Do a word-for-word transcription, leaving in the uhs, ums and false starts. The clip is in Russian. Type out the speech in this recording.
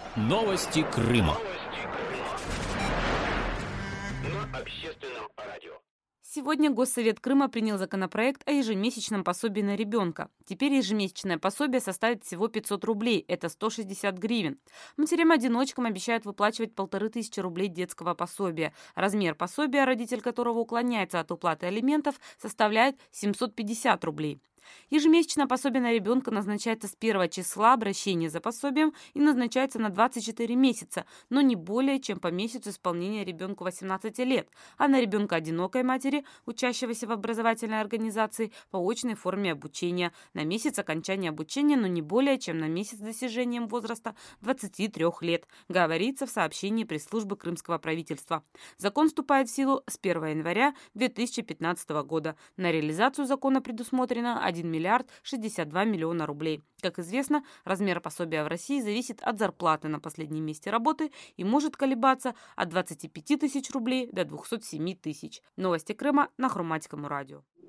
Новости Крыма. На общественном радио. Сегодня Госсовет Крыма принял законопроект о ежемесячном пособии на ребенка. Теперь ежемесячное пособие составит всего пятьсот рублей, это сто шестьдесят гривен. Матерям-одиночкам обещают выплачивать полторы тысячи рублей детского пособия. Размер пособия, родитель которого уклоняется от уплаты алиментов, составляет семьсот пятьдесят рублей. Ежемесячное пособие на ребенка назначается с первого числа обращения за пособием и назначается на двадцать четыре месяца, но не более чем по месяцу исполнения ребенку восемнадцати лет, а на ребенка одинокой матери, учащегося в образовательной организации, по очной форме обучения, на месяц окончания обучения, но не более чем на месяц с достижением возраста двадцати трёх лет, говорится в сообщении пресс-службы крымского правительства. Закон вступает в силу с первого января две тысячи пятнадцатого года. На реализацию закона предусмотрено один миллиард шестьдесят два миллиона рублей. Как известно, размер пособия в России зависит от зарплаты на последнем месте работы и может колебаться от двадцати пяти тысяч рублей до двухсот семи тысяч. Новости Крыма на Хроматикому радио.